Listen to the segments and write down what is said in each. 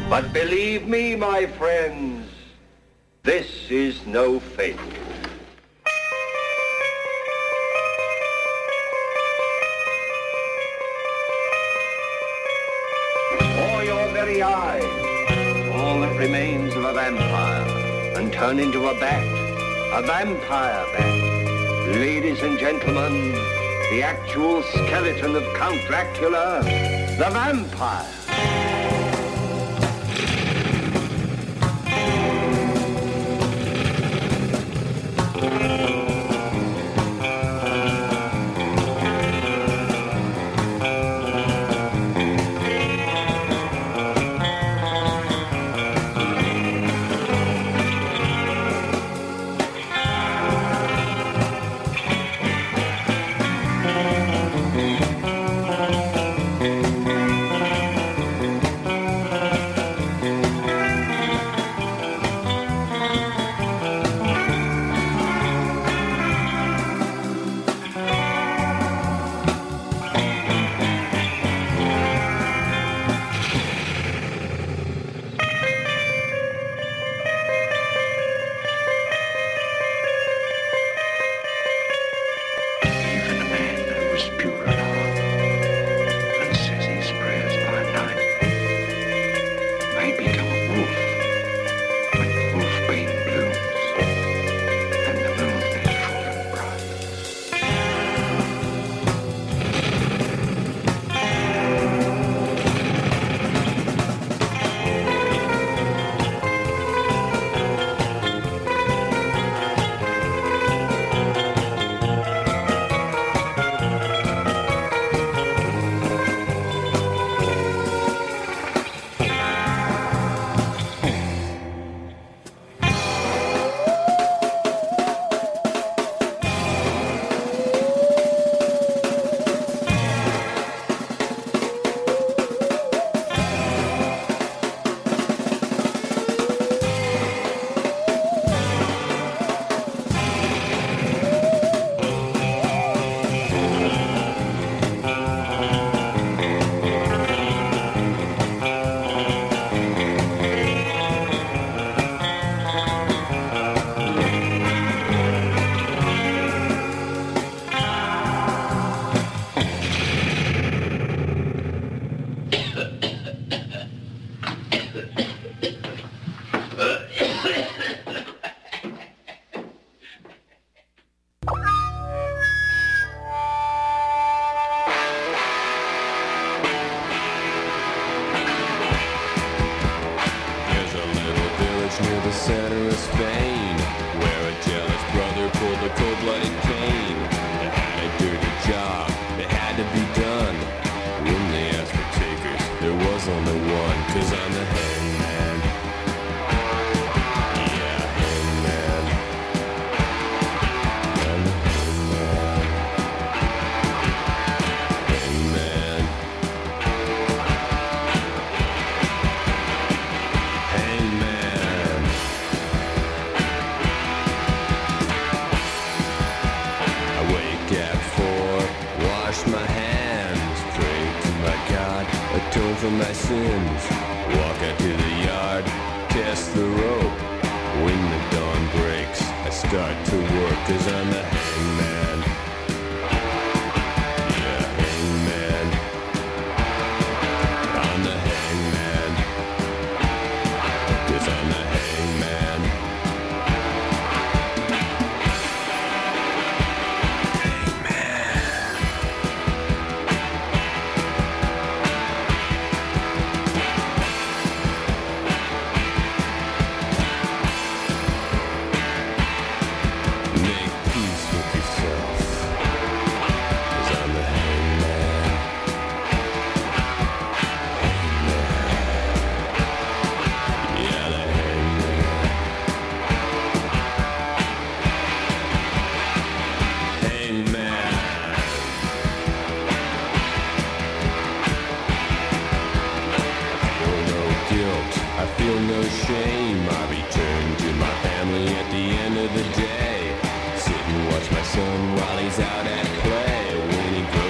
But believe me, my friends, this is no fake. Before your very eyes, all that remains of a vampire, and turn into a bat, a vampire bat. Ladies and gentlemen, the actual skeleton of Count Dracula, the vampire.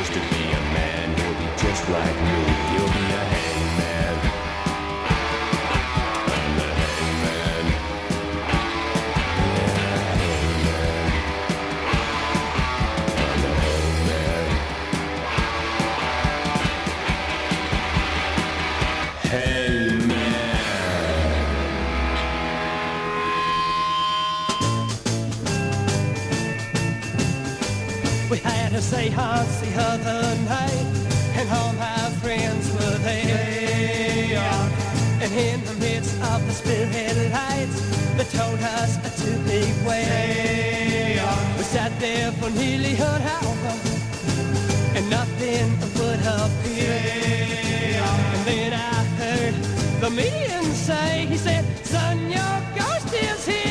Like me, you'll be a hangman. We had a seance the other night, and all my friends were there. And in the midst of the spirit lights, they told us to beware. We sat there for nearly an hour, and nothing would appear. And then I heard the medium say, he said, "Son, your ghost is here."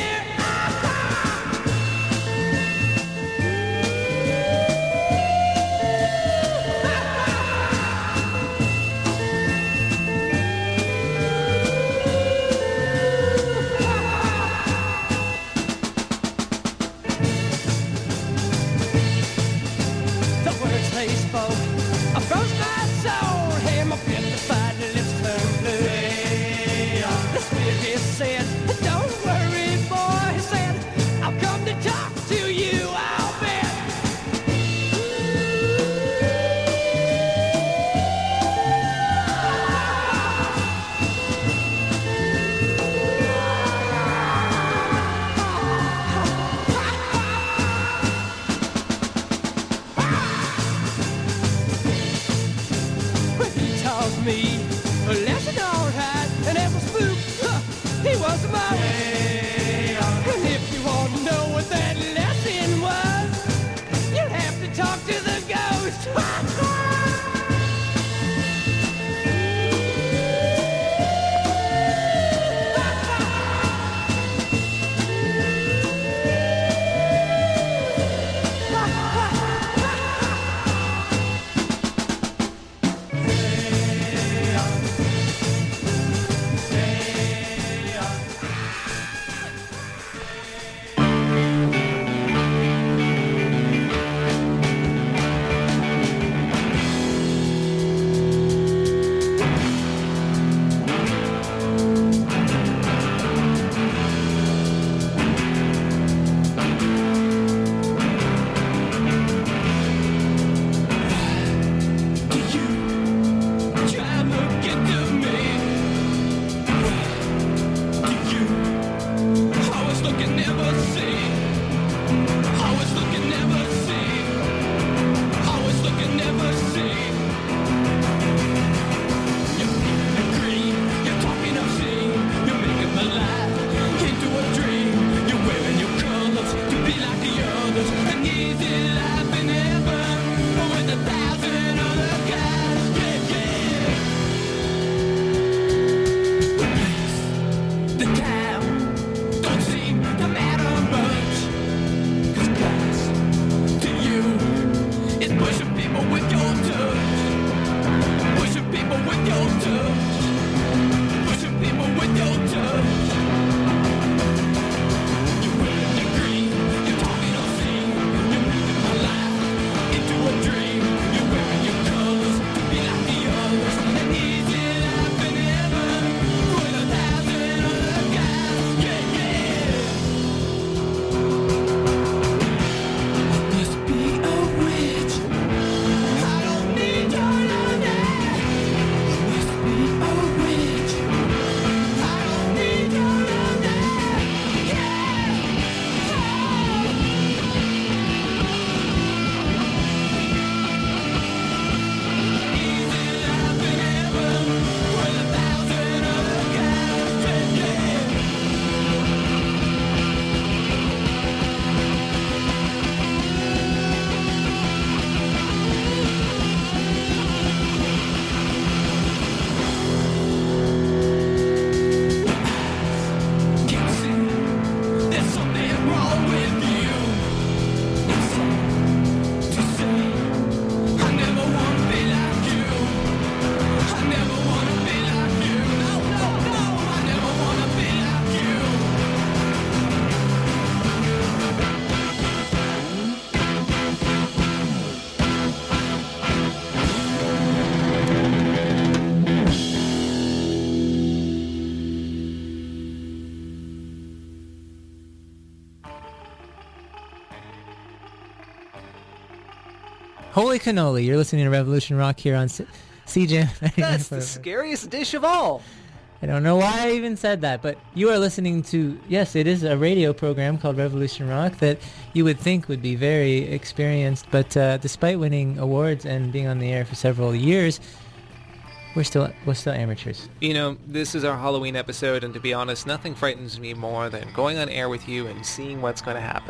Holy cannoli, you're listening to Revolution Rock here on CJAM. That's the scariest dish of all. I don't know why I even said that, but you are listening to, yes, it is a radio program called Revolution Rock that you would think would be very experienced, but despite winning awards and being on the air for several years, we're still amateurs. You know, this is our Halloween episode, and to be honest, nothing frightens me more than going on air with you and seeing what's going to happen.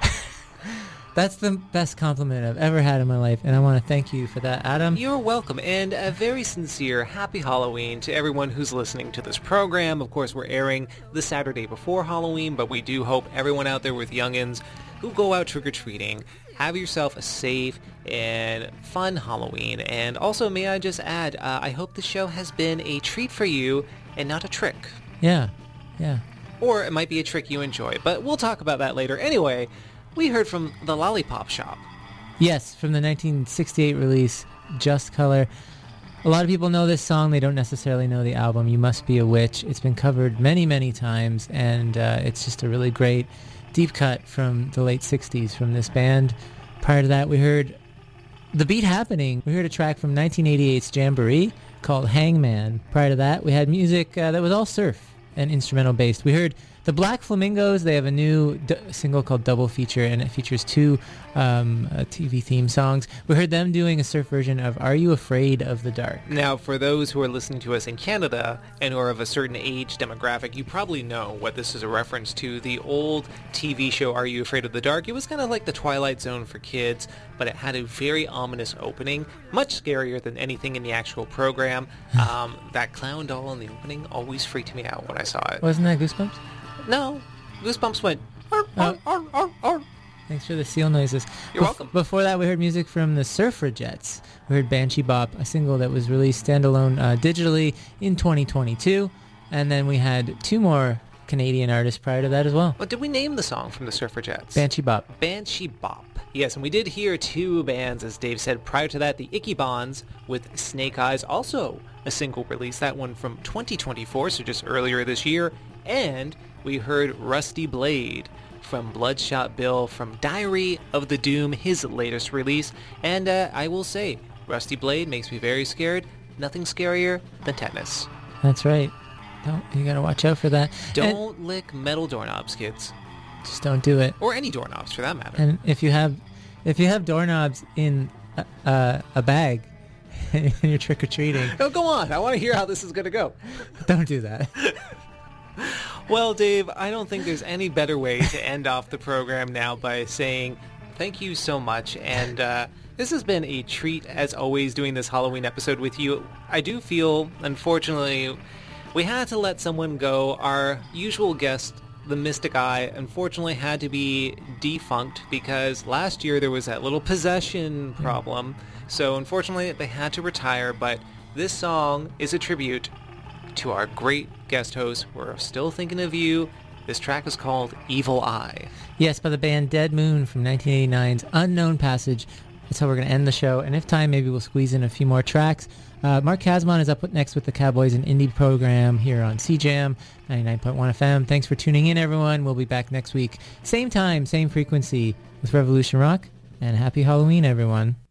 That's the best compliment I've ever had in my life, and I want to thank you for that, Adam. You're welcome, and a very sincere Happy Halloween to everyone who's listening to this program. Of course, we're airing the Saturday before Halloween, but we do hope everyone out there with youngins who go out trick-or-treating, have yourself a safe and fun Halloween. And also, may I just add, I hope the show has been a treat for you and not a trick. Yeah. Or it might be a trick you enjoy, but we'll talk about that later. Anyway, we heard from the Lollipop Shop. Yes, from the 1968 release, Just Color. A lot of people know this song. They don't necessarily know the album, You Must Be a Witch. It's been covered many, many times, and it's just a really great deep cut from the late 60s from this band. Prior to that, we heard The Beat Happening. We heard a track from 1988's Jamboree called Hangman. Prior to that, we had music that was all surf and instrumental based. We heard the Black Flamingos. They have a new single called Double Feature, and it features two TV theme songs. We heard them doing a surf version of Are You Afraid of the Dark? Now, for those who are listening to us in Canada and who are of a certain age demographic, you probably know what this is a reference to. The old TV show Are You Afraid of the Dark? It was kind of like the Twilight Zone for kids, but it had a very ominous opening, much scarier than anything in the actual program. That clown doll in the opening always freaked me out when I saw it. Wasn't that Goosebumps? No, Goosebumps went, "Arr, arr, arr, arr, arr." Thanks for the seal noises. You're welcome. Before that, we heard music from the Surfragettes. We heard Banshee Bop, a single that was released standalone digitally in 2022. And then we had two more Canadian artists prior to that as well. What did we name the song from the Surfragettes? Banshee Bop. Banshee Bop. Yes, and we did hear two bands, as Dave said. Prior to that, the Icky Bonds with Snake Eyes, also a single release, that one from 2024, so just earlier this year. And we heard Rusty Blade from Bloodshot Bill from Diary of the Doom, his latest release. And I will say, Rusty Blade makes me very scared. Nothing scarier than tetanus. That's right. You gotta watch out for that. Don't lick metal doorknobs, kids. Just don't do it. Or any doorknobs, for that matter. And if you have doorknobs in a bag and you're trick-or-treating... Oh, go on. I want to hear how this is going to go. Don't do that. Well, Dave, I don't think there's any better way to end off the program now by saying thank you so much. And this has been a treat, as always, doing this Halloween episode with you. I do feel, unfortunately, we had to let someone go. Our usual guest, the Mystic Eye, unfortunately had to be defunct because last year there was that little possession problem. So unfortunately they had to retire, but this song is a tribute to our great guest host. We're still thinking of you. This track is called Evil Eye. Yes, by the band Dead Moon from 1989's Unknown Passage. That's how we're going to end the show. And if time, maybe we'll squeeze in a few more tracks. Mark Kazman is up next with the Cowboys and Indie program here on CJAM 99.1 FM. Thanks for tuning in, everyone. We'll be back next week. Same time, same frequency with Revolution Rock. And happy Halloween, everyone.